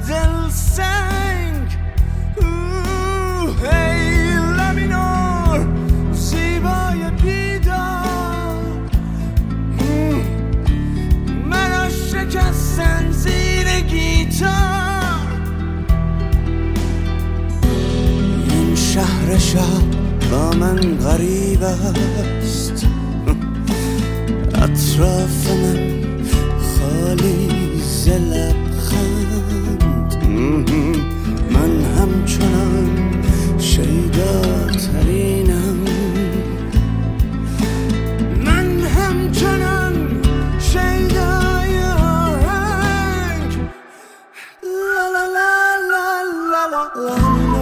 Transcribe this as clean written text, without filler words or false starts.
دل سنگ. ای لبینور زیبای بیدار، منو شکستن زیر گیتار. این شهر شب با من غریب است، اطراف من خالی ز لبخند. من همچنان شیداترینم، من همچنان شیدای آهنگ. لا لا لا لا لا لا.